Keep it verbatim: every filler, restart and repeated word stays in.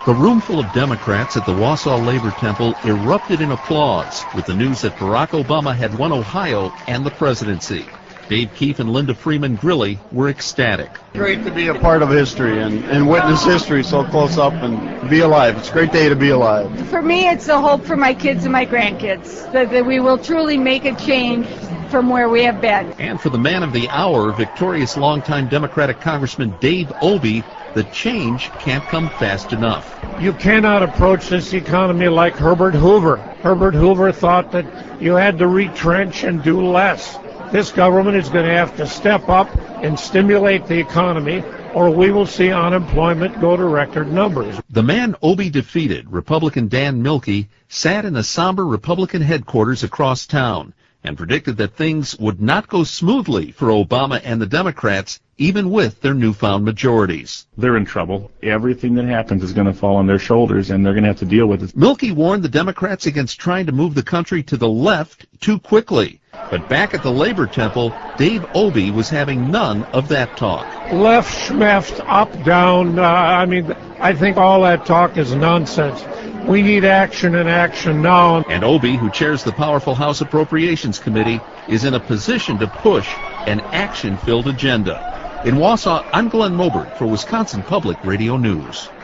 The room full of Democrats at the Wausau Labor Temple erupted in applause with the news that Barack Obama had won Ohio and the presidency. Dave Keefe and Linda Freeman Grilly were ecstatic. Great to be a part of history and, and witness history so close up and be alive. It's a great day to be alive. For me, it's the hope for my kids and my grandkids, that, that we will truly make a change from where we have been. And for the man of the hour, victorious longtime Democratic Congressman Dave Obey, the change can't come fast enough. You cannot approach this economy like Herbert Hoover. Herbert Hoover thought that you had to retrench and do less. This government is going to have to step up and stimulate the economy, or we will see unemployment go to record numbers. The man Obey defeated, Republican Dan Milkey, sat in the somber Republican headquarters across town and predicted that things would not go smoothly for Obama and the Democrats, even with their newfound majorities. They're in trouble. Everything that happens is going to fall on their shoulders, and they're going to have to deal with it. Milkey warned the Democrats against trying to move the country to the left too quickly. But back at the Labor Temple, Dave Obey was having none of that talk. Left, schmeft, up, down, uh, I mean, I think all that talk is nonsense. We need action and action now. And Obey, who chairs the powerful House Appropriations Committee, is in a position to push an action-filled agenda. In Wausau, I'm Glenn Mobert for Wisconsin Public Radio News.